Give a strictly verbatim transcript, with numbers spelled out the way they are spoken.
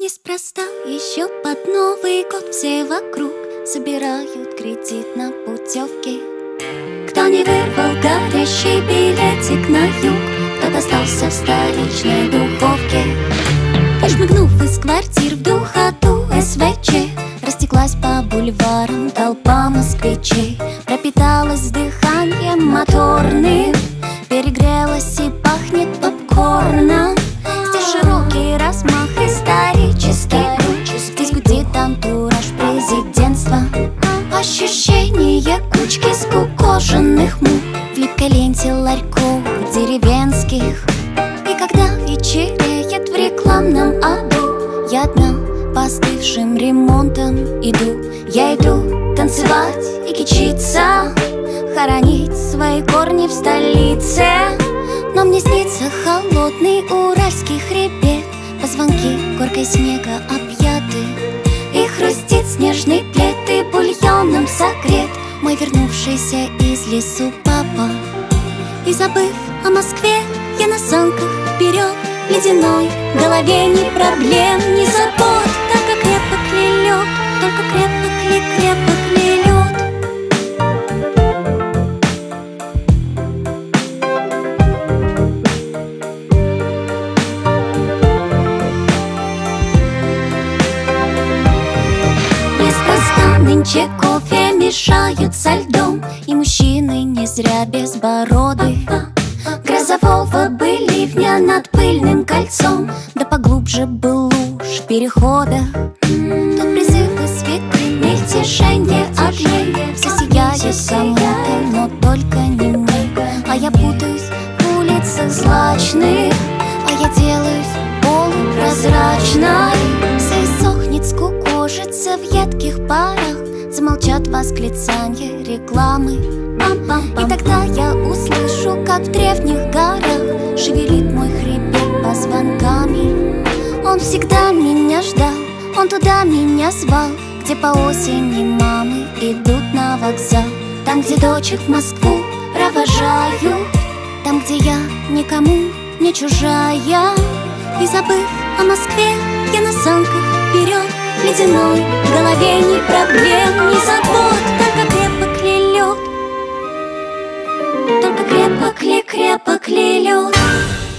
Неспроста еще под Новый год все вокруг собирают кредит на путевки. Кто не вырвал горящий билетик на юг, тот остался в столичной духовке. И шмыгнув из квартир в духоту эс вэ че, растеклась по бульварам толпа москвичей. Пропиталась дыханием моторным, перегрелась и пахнет попкорном. Здесь широкий размах, исторический круг, здесь гудит антураж президентства. Ощущение кучки скукоженных мух в липкой ленте ларьков деревенских. И когда вечереет в рекламном аду, я одна по остывшим ремонтам иду. Я иду танцевать и кичиться, хоронить свои корни в столице. Но мне снится холодный уральский хребет, позвонки горкой снега объяты, и хрустит снежный плед, и бульоном согрет мой вернувшийся из лесу папа. И забыв о Москве, я на санках вперед ледяной, голове ни проблем, ни забот. Только крепок ли лед, только крепок ли, крепок ли лед. Нынче кофе мешают со льдом, и мужчины не зря безбороды. Грозового бы ливня над пыльным кольцом, да поглубже был луж в переходах. Тут призывы святые, мельтешенье огней, все сияли кому-то, но только не мы. А я путаюсь в улицах злачных, а я делаюсь полупрозрачной. Все иссохнет, скукожится в едких парах, замолчат восклицания рекламы. И тогда я услышу, как в древних горах шевелит мой хребет позвонками. Он всегда меня ждал, он туда меня звал, где по осени мамы идут на вокзал. Там, где дочек в Москву провожаю, там, где я никому не чужая. И забыв о Москве, я на санках вперед ледяной, в голове ни проблем, ни забот. Только крепок ли лед, только крепок ли, крепок ли лед.